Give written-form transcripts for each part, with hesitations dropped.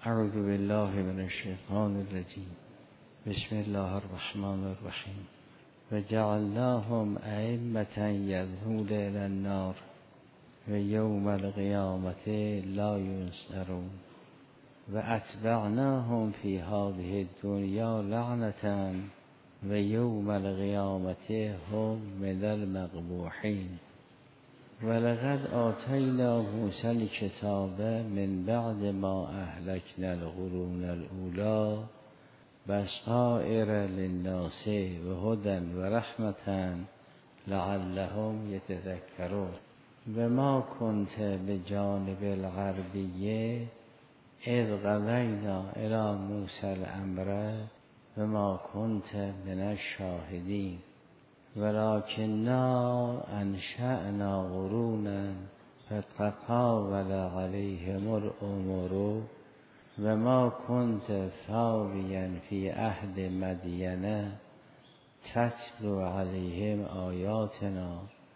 اعوذ بالله من الشیطان الرجیم. بسم الله الرحمن الرحیم. و جعلناهم ائمة یدعون الی النار و یوم القیامة لا ینصرون و اتبعناهم فی هذه الدنیا لعنة و یوم القیامة هم من المقبوحین. ولقد آتینا موسی الکتاب من بعد ما اهلکنا القرون الاولی بصائر للناس و هدی و رحمة لعلهم یتذکرون. و ما کنت بجانب الغربیه اذ قضینا الی موسی الامر و ما کنت من الشاهدین ولکننا انشأنا قرونا فتطاول علیهم الامر و ما کنت ثاویا فی عهد مدین تتلو علیهم آیاتنا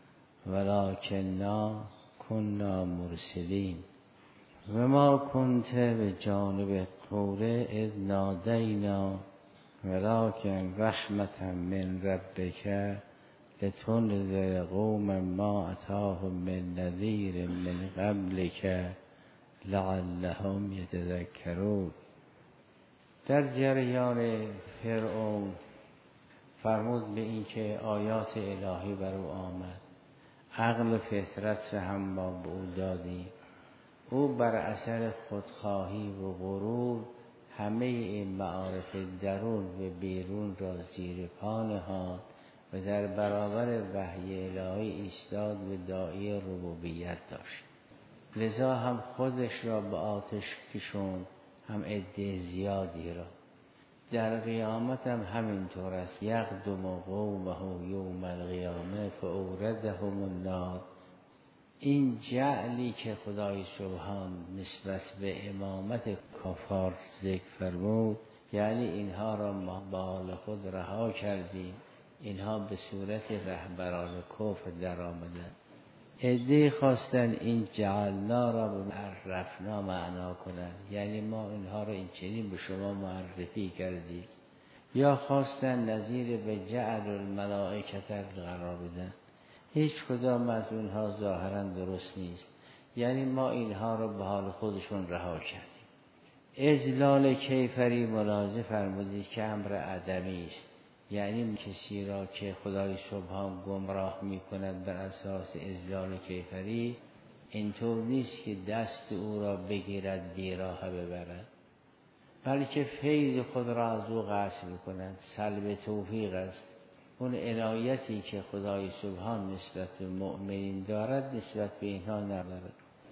ولکننا کنا مرسلین. و ما کنت بجانب الطور اذ نادینا ولکن رحمة من ربک لتنذر قوما ما اتاهم من نذیر من قبلک لعلهم یتذکرون. در جریان فرعون فرمود به این که آیات الهی بر او آمد، عقل و فطرت هم با به او دادیم. او بر اثر خودخواهی و غرور همه این معارف درون و بیرون را زیر پا نهاد و در برابر وحی الهی ایستاد و داعی ربوبیت داشت. لذا هم خودش را به آتش کشوند، هم عده زیادی را. در قیامت هم همینطور است. یقدم قومه یوم القیامه فاوردهم النار. این جعلی که خدای سبحان نسبت به امامت کفار ذکر فرمود، یعنی اینها را ما به حال خود رها کردیم، اینها به صورت رهبران کفر در آمدن. عده خواستن این جعلنا را به عرفنا معنا کنند، یعنی ما اینها را این چنین به شما معرفی کردیم، یا خواستن نظیر به جعل الملائکه قرار بدن. هیچ کدام از اونها ظاهرا درست نیست، یعنی ما اینها رو به حال خودشون رها کردیم. اجلال کیفری ملاحظه فرمودید که امر عدمی است، یعنی کسی را که خدای سبحان گمراه می کند بر اساس اجلال کیفری، اینطور نیست که دست او را بگیرد بیراه ببرد، بلکه فیض خود را از او قصد می کند. سلب توفیق است. اون عنایتی که خدای سبحان نسبت به مؤمنین دارد نسبت به اینها ندارد.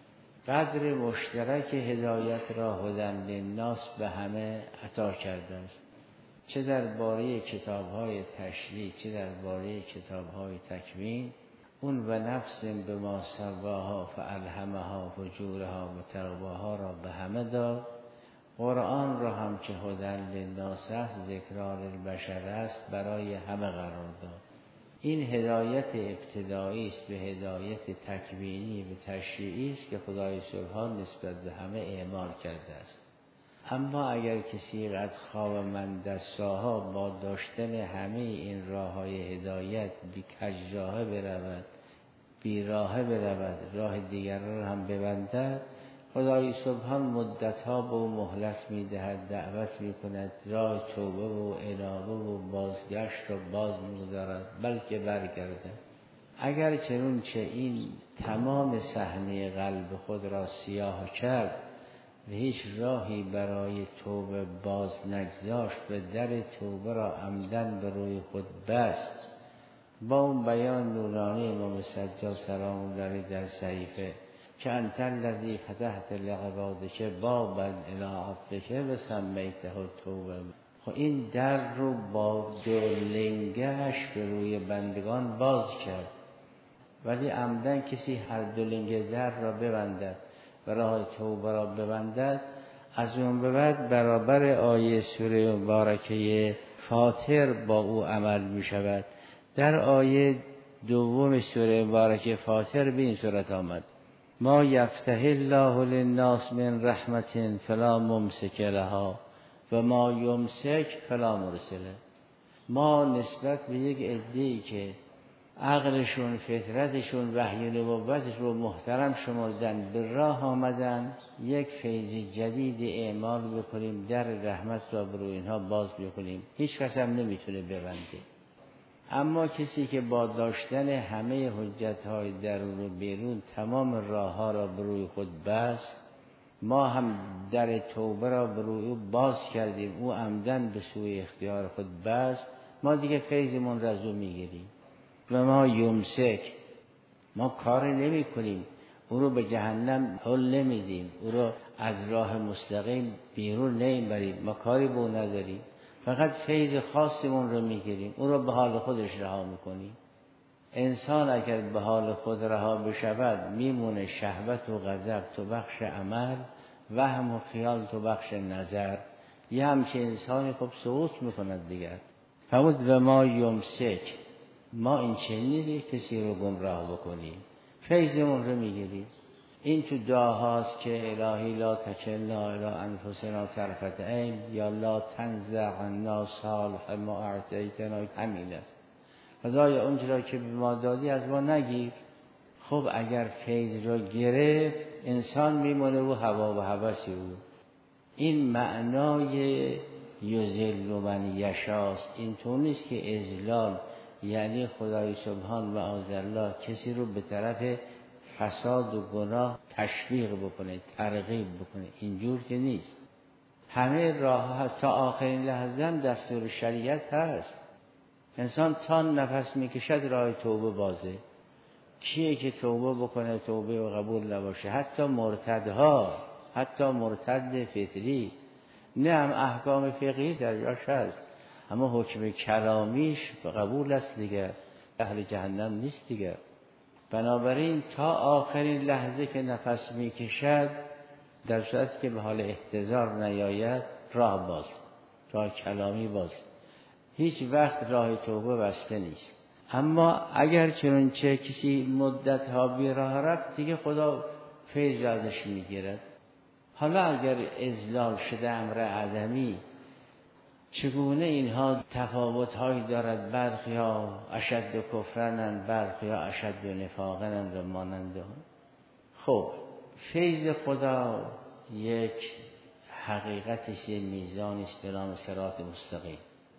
قدر مشترک هدایت را هدی للناس به همه عطا کرده است، چه درباره کتاب‌های تشریع چه درباره کتاب‌های تکوین. اون و نفس به ما سواها فالهمها فجورها و تقواها را به همه داد. قرآن را هم که هدی للناس است، ذکرار البشر است، برای همه قرار داد. این هدایت ابتدایی است به هدایت تکوینی و تشریعی است که خدای سبحان نسبت به همه اعمال کرده است. اما اگر کسی قد خواب من دستاها با داشتن همه این راه‌های هدایت بی کجراه برود، بی راه برود، راه دیگر را هم ببندد، خدای سبحان مدتها به او مهلت می‌دهد، دعوت می‌کند، راه توبه و انابه و بازگشت را باز می‌گذارد، بلکه برگردد. اگر چنانچه این تمام صحنه قلب خود را سیاه کرد و هیچ راهی برای توبه باز نگذاشت و در توبه را عمدن به روی خود بست، با اون بیان نورانی امام سجاد سلام الله علیه در صحیفه که انت الذی فتحت لعبادک بابا الی عبدک و سمیته توبه، خب این در رو با دو لنگش به روی بندگان باز کرد. ولی عمدن کسی هر دو لنگ در را ببندد و راه توبه را ببندد، از اون به بعد برابر آیه سوره مبارکه فاطر با او عمل می شود. در آیه دوم سوره مبارکه فاطر به این صورت آمد: ما یفتح الله للناس من رحمت فلا ممسک لها و ما یمسک فلا مرسله. ما نسبت به یک عده‌ای که عقلشون، فطرتشون، وحی نبوت رو محترم شمردن، به راه آمدن، یک فیض جدید اعمال بکنیم، در رحمت را بر اینها باز بکنیم، هیچ کس هم نمیتونه ببنده. اما کسی که با داشتن همه حجت‌های درون و بیرون تمام راه‌ها را بر روی خود بست، ما هم در توبه را بر روی او باز کردیم، او عمدن به سوی اختیار خود بست، ما دیگه فیضمون را از او میگیریم. و ما یمسک، ما کاری نمی کنیم، او رو به جهنم هل نمیدیم، او رو از راه مستقیم بیرون نمیبریم، ما کاری به او نداریم، فقط فیض خاصمون رو میگیریم، او رو به حال خودش رها میکنیم. انسان اگر به حال خود رها بشود میمونه شهوت و غضب تو بخش عمل، وهم و خیال تو بخش نظر. یه همچه انسانی خب سقوط میکند دیگر. فرمود و ما یمسک، ما این چنین کسی رو گمراه بکنیم، فیضمون رو میگیریم. این تو دعاهاست که الهی لا تکلنا الی انفسنا طرفت عین، یا لا تنزع عنا صالح ما اعطیتنا، همین است. خدای اونچه را که به ما دادی از ما نگیر. خب اگر فیض را گرفت انسان میمونه و هوا و هوس او. این معنای یذل من یشاست. این طور نیست که اذلال یعنی خدای سبحان معاذالله کسی رو به طرف فساد و گناه تشویق بکنه، ترغیب بکنه، اینجور که نیست. همه راه هست، تا آخرین لحظه هم دستور شریعت هست. انسان تا نفس میکشد راه توبه بازه. کیه که توبه بکنه توبه و قبول نباشه؟ حتی مرتدها، حتی مرتد فطری، نه هم احکام فقهی در جاش هست، اما حکم کلامیش به قبول است دیگر، اهل جهنم نیست دیگر. بنابراین تا آخرین لحظه که نفس میکشد، در صورتی که به حال احتضار نیاید، راه باز، راه کلامی باز، هیچ وقت راه توبه بسته نیست. اما اگر چنانچه کسی مدت ها بی راه رفت، دیگه خدا فیض ازش میگیرد. حالا اگر اذلال شده امر عدمی، چگونه اینها تفاوت هایی دارد؟ برخی ها اشد کفرنن، برخی ها اشد نفاقنن و مانند ها. خب فیض خدا یک حقیقتش میزانی است به نام صراط مستقیم.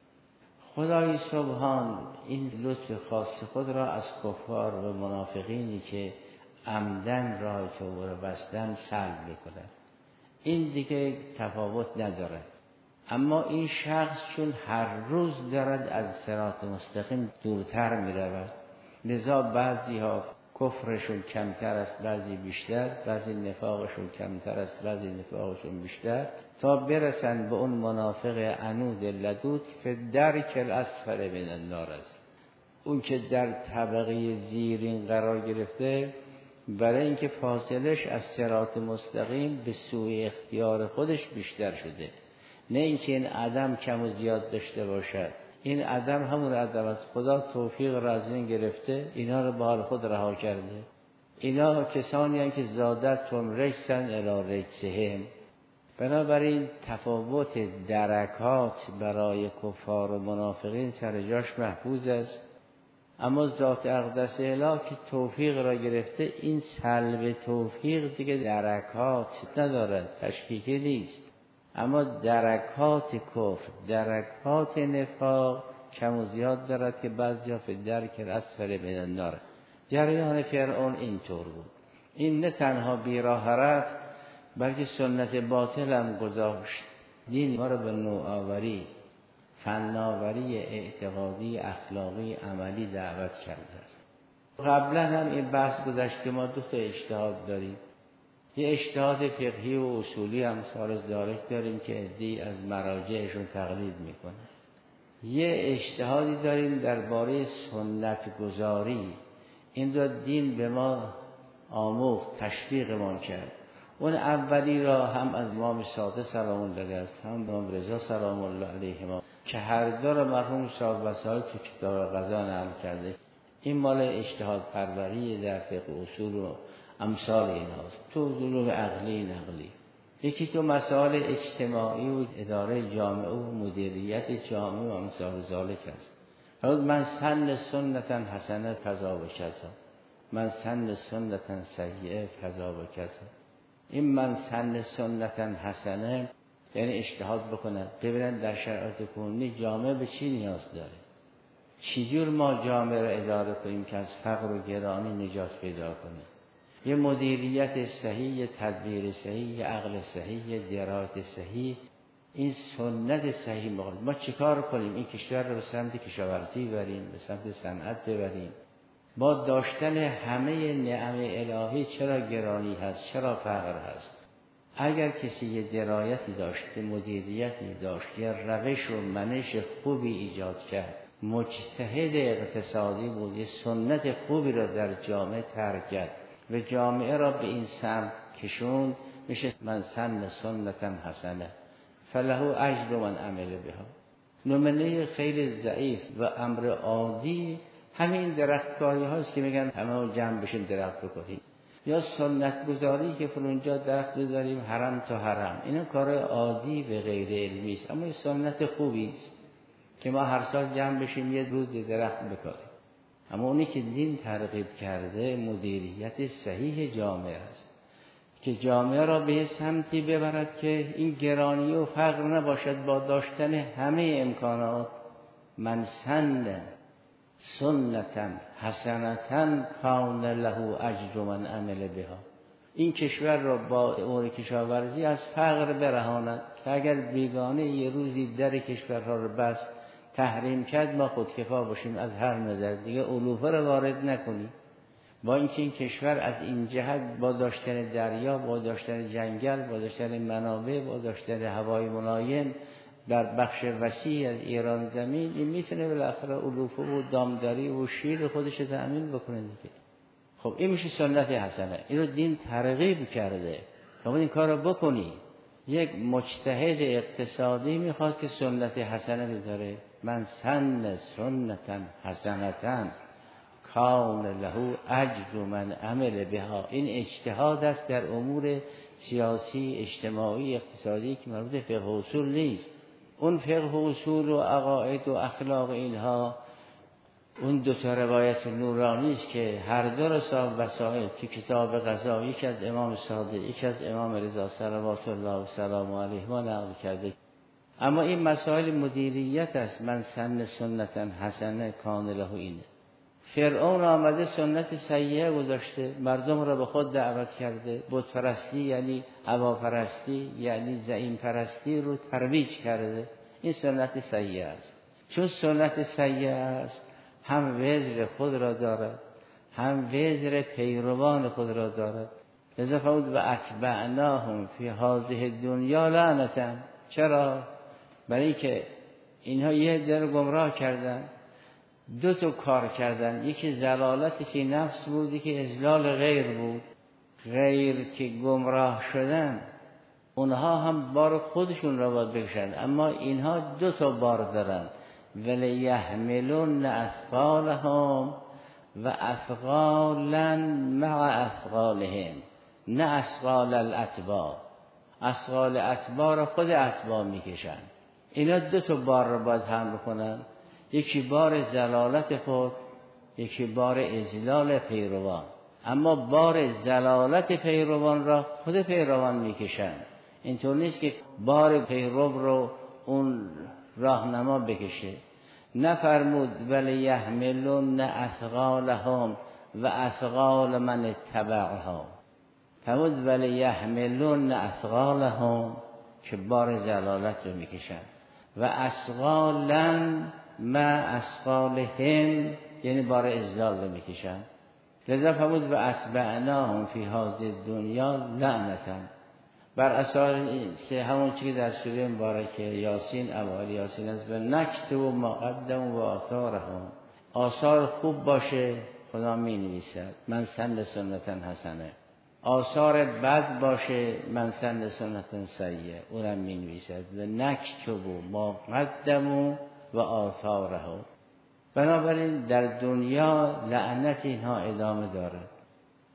خدای سبحان این لطف خاص خود را از کفار و منافقینی که عمدن راه توبه را بستن سلب می‌کند. این دیگه تفاوت ندارد. اما این شخص چون هر روز دارد از صراط مستقیم دورتر می‌رود، لذا بعضی ها کفرشون کمتر است، بعضی بیشتر، بعضی نفاقشون کمتر است، بعضی نفاقشون بیشتر، تا برسن به اون منافق عنود لدود که درک الاسفل من النار است. اون که در طبقه زیرین قرار گرفته، برای اینکه فاصلش از صراط مستقیم به سوی اختیار خودش بیشتر شده، نه اینکه این عدم کم و زیاد داشته باشد. این عدم همون عدم است. خدا توفیق را از این گرفته، اینا رو به حال خود رها کرده. اینا کسانی هستند که زادتهم رجسا الی رجسهم. بنابراین تفاوت درکات برای کفار و منافقین سر جاش محفوظ است. اما ذات اقدس الهی که توفیق را گرفته، این سلب توفیق دیگه درکات ندارد، تشکیکی نیست. اما درکات کفر، درکات نفاق کم و زیاد دارد که بعضیا فی درک الاسفل من النار. جریان فرعون اینطور بود. این نه تنها بیراه رفت، بلکه سنت باطل هم گذاشت. دین ما رو به نوآوری، فناوری اعتقادی، اخلاقی، عملی دعوت کرده است. قبلا هم این بحث گذشت که ما دو تا اجتهاد داریم. یه اجتهاد فقهی و اصولی هم سارز دارک داریم که عده‌ای از مراجعشون تقلید میکنه. یه اجتهادی داریم درباره سنت گذاری. این را دین به ما آموخت، تشویق ما کرد. اون اولی را هم از امام صادق سلام الله علیه است، هم امام رضا سلام الله علیهما، که هر دو را مرحوم صاحب وسائل تو کتاب قضا نقل کرده. این مال اجتهاد پروری در فقه اصول و امثال ایناست، تو علوم عقلی نقلی. یکی تو مسائل اجتماعی و اداره جامعه و مدیریت جامعه و امثال ذالک است. فرض من سن سنتا حسنه کذا و کذا، من سن سنتا سیئه کذا و کذا. این من سن سنتا حسنه یعنی اجتهاد بکنن ببینن در شرایط کنونی جامعه به چی نیاز داره، چجور ما جامعه رو اداره کنیم که از فقر و گرانی نجات پیدا کنیم. یه مدیریت صحیح، یه تدبیر صحیح، یه عقل صحیح، یه درایت صحیح، این سنت صحیح مقابل. ما چیکار کنیم این کشور رو به سمت کشاورزی بریم، به سمت صنعت ببریم. با داشتن همه نعم الهی چرا گرانی هست، چرا فقر هست؟ اگر کسی یه درایتی داشت، مدیریتی داشت، یه روش و منش خوبی ایجاد کرد، مجتهد اقتصادی بود، یه سنت خوبی را در جامعه ترک کرد و جامعه را به این سمت کشوند، میشه من سن سنتا حسنه فله اجر من عمل بها. نمونه خیلی ضعیف و امر عادی همین درختکاری هاست که میگن همه جمع بشین درخت بکنیم، یا سنت گذاری که فلانجا درخت بذاریم حرم تا حرم. اینا کار عادی و غیر علمی است، اما این سنت خوبی است که ما هر سال جمع بشیم یه روز درخت بکاریم. اما اونی که دین ترغیب کرده مدیریت صحیح جامعه است که جامعه را به سمتی ببرد که این گرانی و فقر نباشد، با داشتن همه امکانات. من سن سنتا حسنتا کان له اجر من عمل بها. این کشور را با امور کشاورزی از فقر برهاند که اگر بیگانه یه روزی در کشورها را بست تحریم کرد ما خودکفا باشیم از هر نظر، دیگه علوفه را وارد نکنیم. با اینکه این کشور از این جهت با داشتن دریا، با داشتن جنگل، با داشتن منابع، با داشتن هوای ملایم در بخش وسیع از ایران زمین، این میتونه بالاخره علوفه و دامداری و شیر خودش تأمین بکنه دیگه. خب این میشه سنت حسنه. این رو دین ترغیب کرده که این کار رو بکنی. یک مجتهد اقتصادی میخواد که سنت حسنه بذاره. من سن سنتا حسنتا کان له اجر من عمل بها. این اجتهاد است در امور سیاسی، اجتماعی، اقتصادی که مربوط به فقه و اصول نیست. اون فقه و اصول و عقاید و اخلاق اینها اون دو تا روایت نورانی است که هر دو را صاحب وسائل که کتاب قضا یکی از امام صادق یکی از امام رضا صلوات الله و سلام علیه ما نقل کرده. اما این مسائل مدیریت است. من سن سنتا حسنه کان له اینه. فرعون آمده سنت سیئه گذاشته، مردم را به خود دعوت کرده، بت پرستی یعنی هواپرستی یعنی زعیم پرستی رو ترویج کرده. این سنت سیئه است. چون سنت سیئه است هم وزر خود را دارد هم وزر پیروان خود را دارد. لذا فرمود و اتبعناهم فی هذه الدنیا لعنتا. چرا؟ برای اینکه اینها یه در گمراه کردن، دو تا کار کردن. یکی ضلالت فی نفس بود، یکی اضلال غیر بود. غیر که گمراه شدن اونها هم بار خودشون را باید بکشن، اما اینها دو تا بار دارن. ولیحملن اثقالهم و اثقالا مع اثقالهم، نه اثقال الاتباع. اثقال اتباع را خود اتباع میکشن. اینا دو تا بار را باید حمل کنن، یکی بار زلالت خود، یکی بار اذلال پیروان. اما بار زلالت پیروان را خود پیروان میکشن. اینطور نیست که بار پیرو رو اون راهنما بکشه. نفرمود ولی یحملون اثقالهم و اثقال من اتبعهم. فرمود ولی یحملون اثقالهم که بار زلالت رو میکشن و اثقالا ما اثقالهم یعنی بار اذلال رو میکشن. لذا فرمود و اتبعناهم فی هذه الدنیا لعنتا. بر اساس همون چیزی که در سوره مبارکه یاسین اوایل یاسین است و نکتب ما قدموا و آثارهم. آثار خوب باشه خدا می نویسد من سن سنتا حسنه، آثار بد باشه من سن سنتا سیئه اونم می نویسد و نکتب ما قدموا و آثارهم. بنابراین در دنیا لعنت اینها ادامه دارد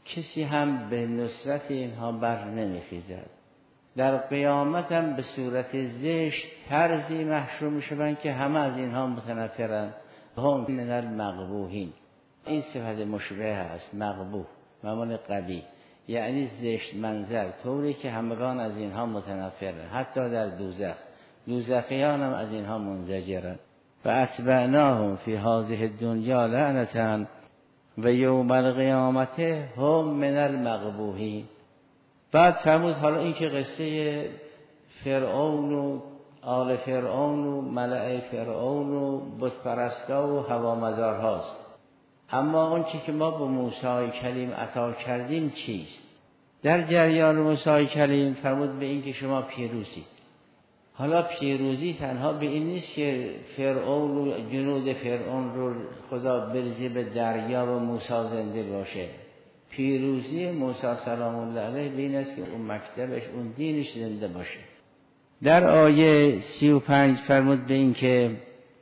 کسی هم به نصرت اینها بر نمیخیزد. در قیامت هم به صورت زشت طرزی محشور میشوند که همه از اینها متنفرند. هم من المقبوحین. این صفت مشبه است. مقبوح معنی قبیح، یعنی زشت منظر، طوری که همگان از اینها متنفرند. حتی در دوزخ دوزخیان هم از اینها منزجرند. و اتبعناهم فی هذه الدنیا لعنة و یوم القیامت هم من المقبوحین. بعد فرمود حالا این که قصه فرعون و آل فرعون و ملأ فرعون و بت پرستا و هوامدار هاست. اما اون چی که ما به موسی کلیم عطا کردیم چیست؟ در جریان موسی کلیم فرمود به این که شما پیروزید. حالا پیروزی تنها به این نیست که فرعون و جنود فرعون رو خدا برزی به دریا و موسی زنده باشه. پیروزی موسی سلام الله علیه به این است که اون مکتبش، اون دینش زنده باشه. در آیه 35 فرمود به این که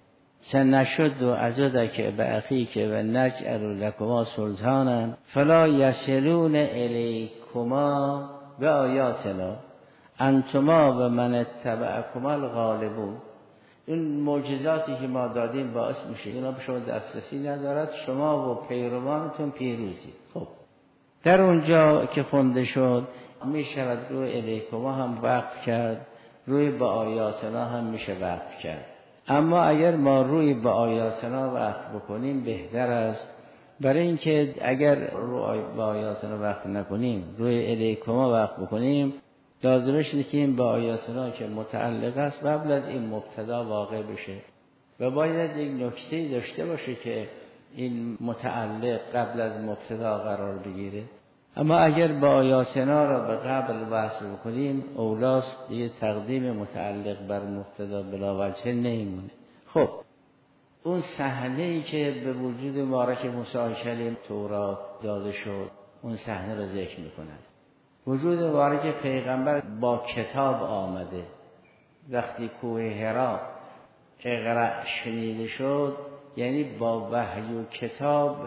سنشد و عضدک به اخیک و نجعل لکما سلطانا فلا یصلون الیکما به آیاتنا انتما و من اتبعکما الغالبون. این معجزاتی که ما دادیم باعث میشه اینا به شما دسترسی ندارد، شما و پیروانتون پیروزید. خب در اونجا که خونده شد میشود روی الیکما هم وقف کرد، روی به آیاتنا هم میشه وقف کرد. اما اگر ما روی به آیاتنا وقف بکنیم بهتر است، برای اینکه اگر روی به آیاتنا وقف نکنیم روی الیکما وقف بکنیم لازمش اینه که این به آیاتنا که متعلق است قبل از این مبتدا واقع بشه و باید یک نکته داشته باشه که این متعلق قبل از مبتدا قرار بگیره. اما اگر با آیاتنا را به قبل وصل بکنیم اولاست، دیگه تقدیم متعلق بر مبتدا بلا وجه نمیمونه. خب اون صحنه‌ای که به وجود مبارک موسی کلیم تورات داده شد اون صحنه را ذکر میکنند. وجود مبارک پیغمبر با کتاب آمده. وقتی کوه حرا اقرأ شنیده شد یعنی با وحی و کتاب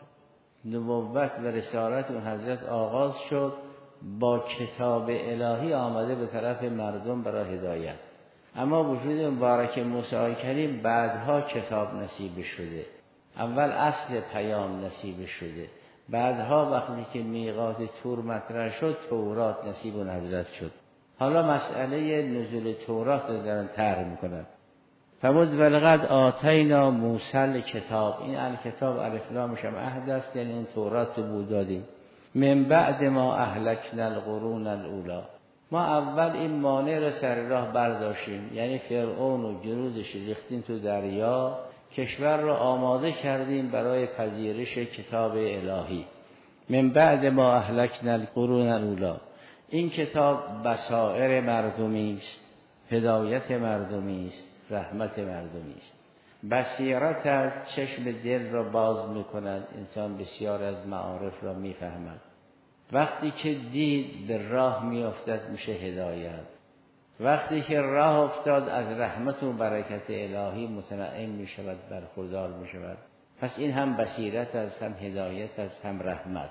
نبوت و رسالت اون حضرت آغاز شد، با کتاب الهی آمده به طرف مردم برای هدایت. اما وجود مبارک موسی کلیم بعدها کتاب نصیب شده. اول اصل پیام نصیب شده، بعدها وقتی که میقات تور مطرح شد تورات نصیب اون حضرت شد. حالا مسئله نزول تورات رو دارن طرح میکنن. فرمود ولقد آتینا موسی کتاب. این الکتاب الف لامش هم عهد است، یعنی اون تورات رو بود دادیم. من بعد ما اهلکنا القرون الاولی. ما اول این مانع رو سر راه برداشتیم، یعنی فرعون و جنودش ریختیم تو دریا، کشور رو آماده کردیم برای پذیرش کتاب الهی. من بعد ما اهلکنا القرون الاولی. این کتاب بصائر مردمی است، هدایت مردمی است، رحمت مردمی است. بصیرت از چشم دل را باز می‌کند، انسان بسیار از معارف را می‌فهمد. وقتی که دید به راه میافتد میشه هدایت. وقتی که راه افتاد از رحمت و برکت الهی متنعم میشود، برخوردار میشود. پس این هم بصیرت است، هم هدایت است، هم رحمت.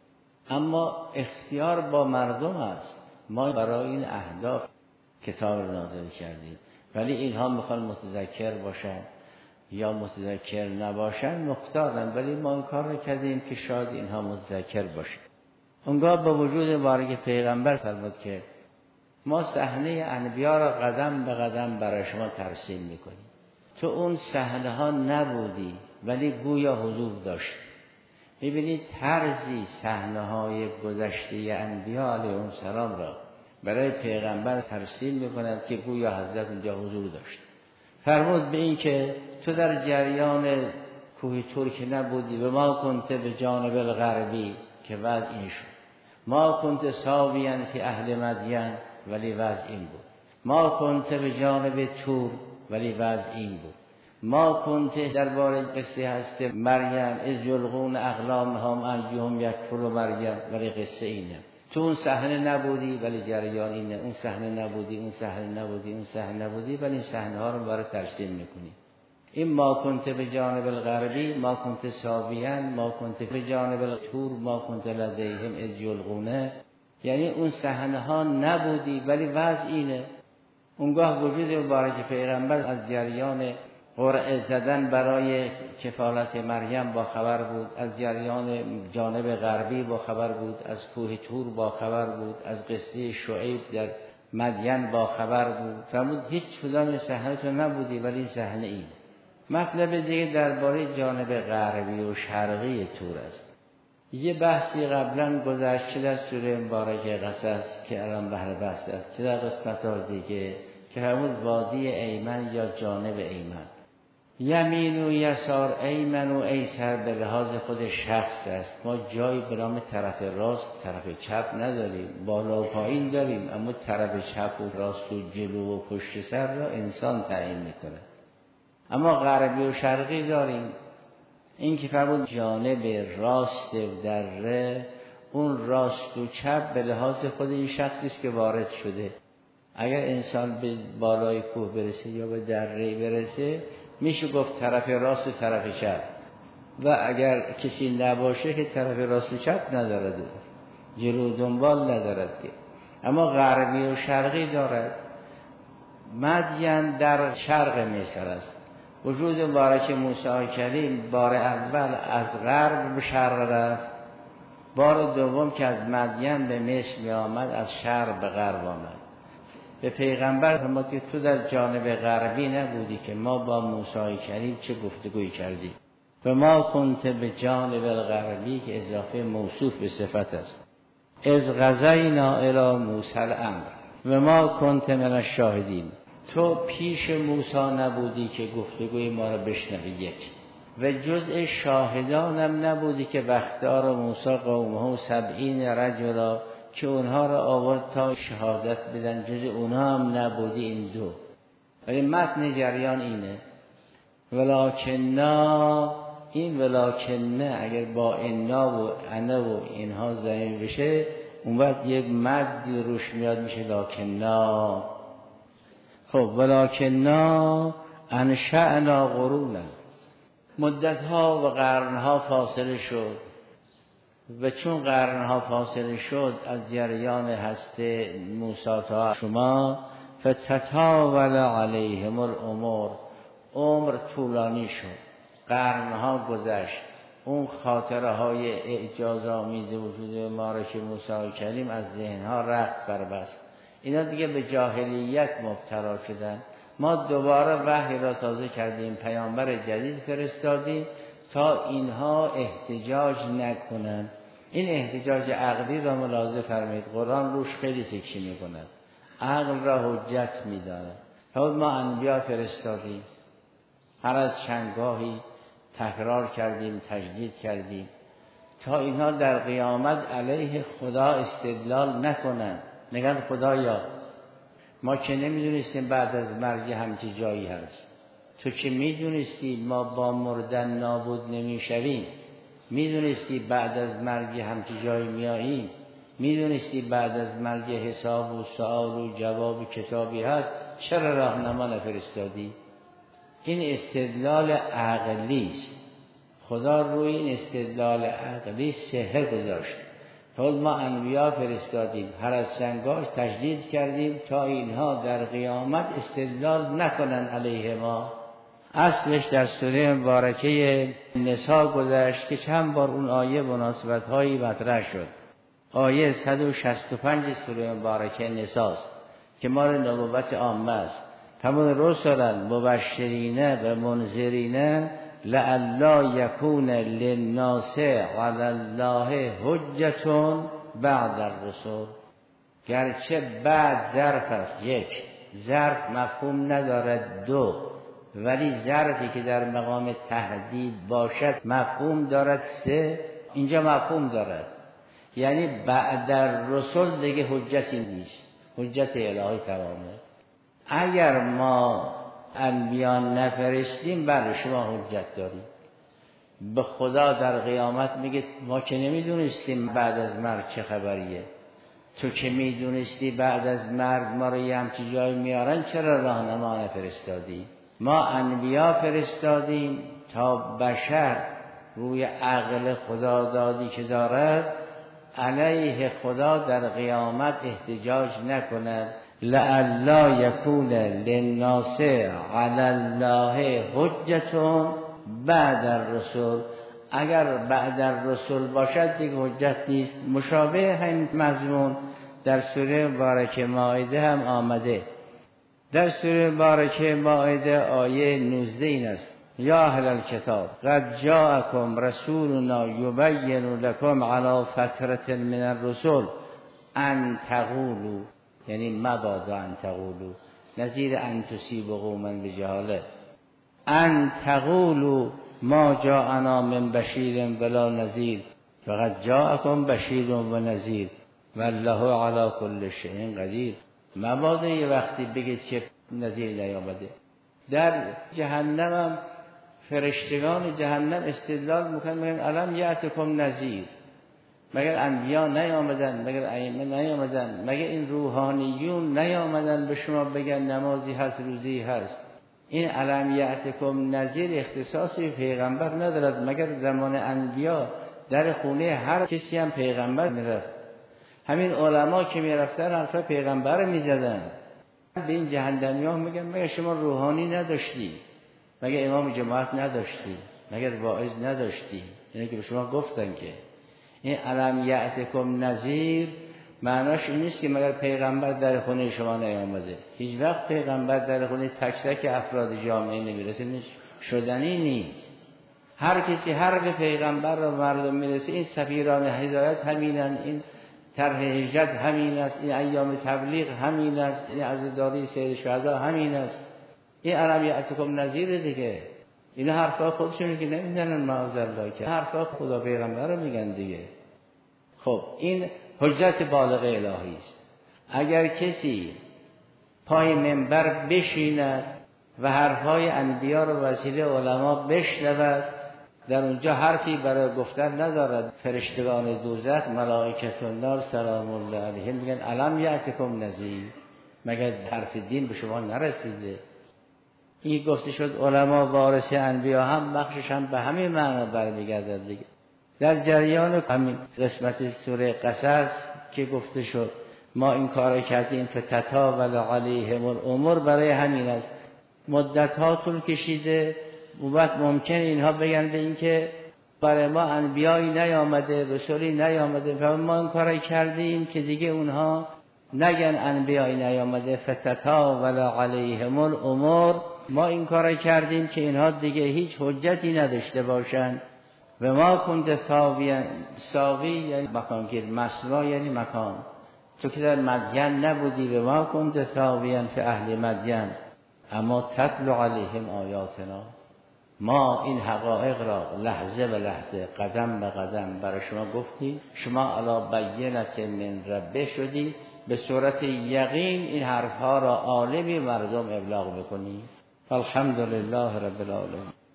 اما اختیار با مردم است. ما برای این اهداف کتاب را نازل کردیم، ولی اینها میخوان متذکر باشن یا متذکر نباشن مختارن، ولی ما این کار رو کردیم که شاید اینها متذکر باشن. اونگاه با وجود مبارک پیغمبر فرمود که ما صحنه انبیا را قدم به قدم برای شما ترسیم میکنیم. تو اون صحنه ها نبودی ولی گویا حضور داشت. میبینید طرزی صحنه های گذشته انبیا علیهم السلام را برای پیغمبر ترسیم میکند که گویا حضرت اونجا حضور داشت. فرمود به این که تو در جریان کوه طور که نبودی و ما کنت به جانب الغربی، که وضع این شد. ما کنت ساویاً فی اهل مدین، ولی وضع این بود. ما کنت به جانب طور، ولی وضع این بود. ما کنت درباره قصه هست مریم از یلقون اقلامهم ایهم یکفر مریم، ولی قصه اینه. تو اون صحنه نبودی ولی جریان اینه. اون صحنه نبودی، اون صحنه نبودی، اون صحنه نبودی، ولی این صحنه ها رو برای ترسیم میکنی. این ما کنت به جانب الغربی، ما کنت ساویان، ما کنت به جانب الطور، ما کنت لدیهم اذ یلقونه، یعنی اون صحنه ها نبودی ولی وضع اینه. اونگاه وجود مبارک پیغمبر از جریان قرعه زدن برای کفالت مریم با خبر بود، از جریان جانب غربی با خبر بود، از کوه طور با خبر بود، از قصه شعیب در مدین با خبر بود. فرمود هیچ کدام صحنه تو نبودی ولی این صحنه این. مطلب دیگه درباره جانب غربی و شرقی طور است. یه بحثی قبلا گذشته در سوره مبارکه قصص که الان بحر بحث است، چه در قسمت‌ها دیگه که همون وادی ایمن یا جانب ایمن، یمین و یسار، ایمن و ایسر به لحاظ خود شخص است. ما جایی به نام طرف راست طرف چپ نداریم، بالا و پایین داریم، اما طرف چپ و راست و جلو و پشت سر را انسان تعیین میکنه. اما غربی و شرقی داریم. این که فرمود جانب راست دره، اون راست و چپ به لحاظ خود این شخصی است که وارد شده. اگر انسان به بالای کوه برسه یا به دره برسه میشه گفت طرف راست و طرف چپ، و اگر کسی نباشه که طرف راست و چپ ندارد، جلو دنبال ندارد. اما غربی و شرقی دارد. مدین در شرق مصر است. وجود مبارک موسی کریم بار اول از غرب به شرق رفت، بار دوم که از مدین به مصر می آمد از شرق به غرب آمد. به پیغمبر فرمود که تو در جانب غربی نبودی که ما با موسی کریم چه گفتگویی کردیم. و ما کنت به جانب الغربی که اضافه موصوف به صفت است. از غزینا الی موسی الامر و ما کنت من الشاهدین، تو پیش موسی نبودی که گفتگوی ما را بشنوی، یک، و جزء شاهدانم نبودی که وقتار موسی قومه 70 رجلا که اونها را آورد تا شهادت بدن، جزء اونها هم نبودی. این دو. ولی متن جریان اینه. ولکننا، این ولکنه اگر با انا و انا و اینها ضمیر بشه اون وقت یک مد روش میاد میشه لکننا. خب ولکننا انشأنا قرونا، مدتها و قرنها فاصله شد، و چون قرنها فاصله شد از جریان هست موسی تا شما، فتطاول علیهم الامور، عمر طولانی شد، قرنها گذشت، اون خاطره های اعجازآمیز وجود مبارک موسی کریم از ذهنها رخت بربست. اینا دیگه به جاهلیت مبتلا شدن. ما دوباره وحی را تازه کردیم، پیامبر جدید فرستادیم تا اینها احتجاج نکنن. این احتجاج عقلی را ملاحظه فرمایید، قرآن روش خیلی تکیه میکند، عقل را حجت میداند. ما انبیا فرستادیم، هر از چندگاهی تکرار کردیم، تجدید کردیم تا اینها در قیامت علیه خدا استدلال نکنن، نگن خدایا ما که نمیدونستیم بعد از مرگ همچی جایی هست، تو که میدونستی ما با مردن نابود نمیشویم، میدونستی بعد از مرگ همچی جایی میاییم، میدونستی بعد از مرگ حساب و سوال و جواب کتابی هست، چرا راهنما نفرستادی؟ این استدلال عقلی است. خدا روی این استدلال عقلی صحه گذاشت. ما انبیا فرستادیم، هر از چندگاه تجدید کردیم تا اینها در قیامت استدلال نکنن علیه ما. اصلش در سوره مبارکه نساء گذشت که چند بار اون آیه مناسبت‌هایی مطرح شد. آیه 165 سوره مبارکه نساء است که مال نبوت عامه است. تمام رسلا مبشرین و منذرین لئلا یکون للناس علی الله حجة بعد الرسل. گرچه بعد ظرف است، یک، ظرف مفهوم ندارد، دو، ولی ظرفی که در مقام تهدید باشد مفهوم دارد، سه، اینجا مفهوم دارد، یعنی بعد الرسل دیگه حجتی نیست، حجت الهی تمامه. اگر ما انبیا نفرستیم بله شما حجت داریم. به خدا در قیامت میگه ما که نمیدونستیم بعد از مرگ چه خبریه، تو که میدونستی بعد از مرگ ما رو یه همچی جای میارن چرا راهنما نفرستادی؟ ما انبیا فرستادیم تا بشر روی عقل خدا دادی که دارد علیه خدا در قیامت احتجاج نکند. لئلا یکون للناس علی الله حجة بعد الرسل، اگر بعد الرسل باشد دیگه حجت نیست. مشابه همین مضمون در سوره مبارکه مائده هم آمده. در سوره مبارکه مائده آیه 19 این است: یا اهل الکتاب قد جاءکم رسولنا یبین لکم علی فترة من الرسل ان تقولوا، یعنی مبادا ان تقولوا، نظیر ان تصیب قوما بجهاله، ان تقولوا ما جاءنا من بشیر ولا نذیر فقد جاءکم بشیر و نذیر والله علی کل شیء قدیر. مبادا یه وقتی بگید که نذیر نیامده. در جهنم هم فرشتگان جهنم استدلال میکنن میگن الم یأتکم نذیر، مگر انبیا نیامدن، مگر ائمه نیامدن، مگر این روحانیون نیامدن به شما بگن نمازی هست روزی هست؟ این الم یأتکم نذیر اختصاصی پیغمبر ندارد، مگر زمان انبیا در خونه هر کسی هم پیغمبر میرفت. همین علما که میرفتن حرف پیغمبر میزدن. به این جهنمیان میگن مگر شما روحانی نداشتی، مگر امام جماعت نداشتی، مگر واعظ نداشتی؟ اینه که به شما گفتن که این الم یأتکم نذیر معناش این نیست که مگر پیغمبر در خونه شما نیامده. هیچ وقت پیغمبر در خونه تک تک افراد جامعه نمیرسه، شدنی نیست. هر کسی هر به پیغمبر و مردم میرسه. این سفیران هدایت همینن، این طرح هجرت همین است، این ایام تبلیغ همین است، این عزاداری سید شهدا همین است. این الم یأتکم نذیر دیگه. این حرفا خودشونه که نمیزنن معاذالله، که حرفا خدا پیغمبر رو میگن دیگه. خب این حجت بالغ الهی است. اگر کسی پای منبر بشیند و حرفای انبیا رو وسیله علما بشنود، در اونجا حرفی برای گفتن ندارد. فرشتگان دوزخ ملائکه النار سلام الله علیهم میگن الم یأتکم نذیر، مگر حرف دین به شما نرسیده؟ این گفته شد علما وارث انبیا هم بخشش هم به همین معنا برمیگردد دیگه. در جریان همین قسمت سوره قصص که گفته شد ما این کار کردیم فتطاول علیهم الامور، برای همین است مدت‌ها طول کشیده. وقت ممکنه اینها بگن به این که برای ما انبیایی نیامده، رسولی نیامده، و ما این کار کردیم که دیگه اونها نگن انبیایی نیامده. فتطاول علیهم الامور، ما این کار کردیم که اینها دیگه هیچ حجتی نداشته باشن. و ما کنت ساوی یعنی مکان گیر، مسوا یعنی مکان. تو که در مدین نبودی، و ما کنت ساویا فی اهل مدین اما تتلو علیهم آیاتنا. ما این حقایق را لحظه به لحظه قدم به قدم برای شما گفتیم، شما علی بینة من ربه شدی، به صورت یقین این حرفها را عالمی مردم ابلاغ بکنی. الحمدلله رب العالمین.